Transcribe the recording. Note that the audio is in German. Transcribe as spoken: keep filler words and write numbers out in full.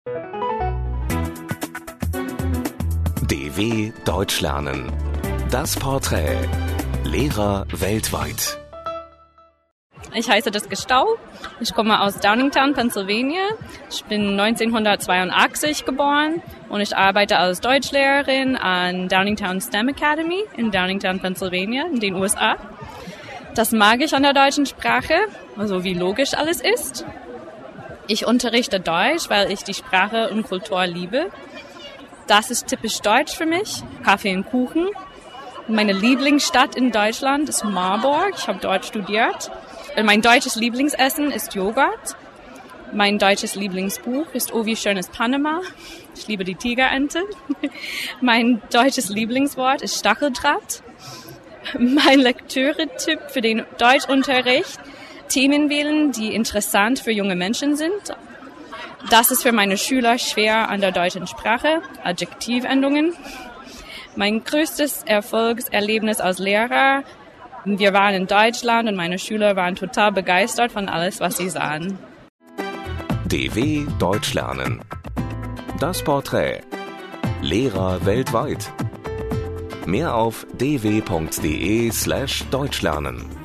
D W Deutsch lernen. Das Porträt. Lehrer weltweit. Ich heiße Jessica Staub. Ich komme aus Downingtown, Pennsylvania. Ich bin neunzehnhundertzweiundachtzig geboren und ich arbeite als Deutschlehrerin an Downingtown STEM Academy in Downingtown, Pennsylvania in den U S A. Das mag ich an der deutschen Sprache, also wie logisch alles ist. Ich unterrichte Deutsch, weil ich die Sprache und Kultur liebe. Das ist typisch deutsch für mich, Kaffee und Kuchen. Meine Lieblingsstadt in Deutschland ist Marburg. Ich habe dort studiert. Mein deutsches Lieblingsessen ist Joghurt. Mein deutsches Lieblingsbuch ist Oh, wie schön ist Panama. Ich liebe die Tigerente. Mein deutsches Lieblingswort ist Stacheldraht. Mein Lektüre-Tipp für den Deutschunterricht: Themen wählen, die interessant für junge Menschen sind. Das ist für meine Schüler schwer an der deutschen Sprache. Adjektivendungen. Mein größtes Erfolgserlebnis als Lehrer: Wir waren in Deutschland und meine Schüler waren total begeistert von alles, was sie sahen. D W Deutsch lernen. Das Porträt. Lehrer weltweit. Mehr auf d w punkt d e slash deutschlernen.